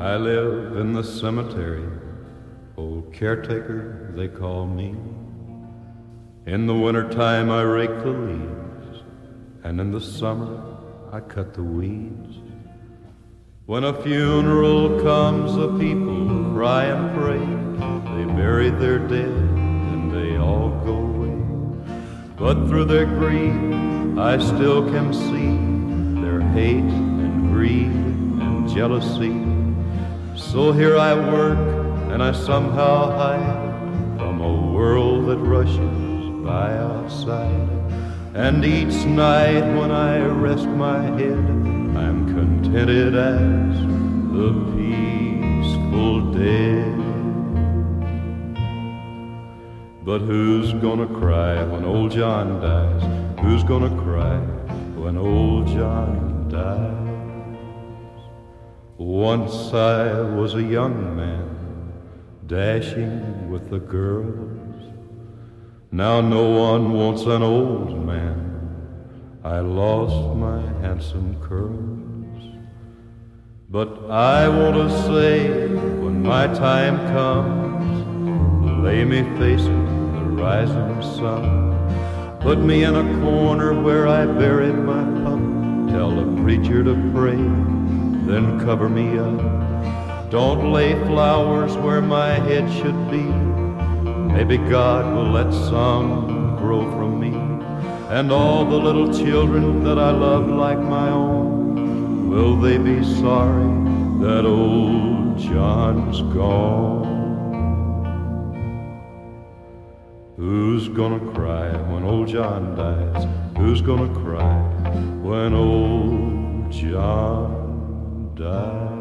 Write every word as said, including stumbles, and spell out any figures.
I live in the cemetery, old caretaker they call me. In the wintertime I rake the leaves, and in the summer I cut the weeds. When a funeral comes, the people cry and pray. They bury their dead and they all go away. But through their grief I still can see their hate and greed and jealousy. So here I work and I somehow hide from a world that rushes by outside. And each night when I rest my head, I'm contented as the peaceful dead. But who's gonna cry when old John dies? Who's gonna cry when old John dies? Once I was a young man, dashing with the girls. Now no one wants an old man. I lost my handsome curls. But I want to say, when my time comes, lay me facing the rising sun. Put me in a corner where I buried my pup. Tell the preacher to pray, then cover me up. Don't lay flowers where my head should be. Maybe God will let some grow from me. And all the little children that I loved like my own, will they be sorry that old John's gone? Who's gonna cry when old John dies? Who's gonna cry when old John dies?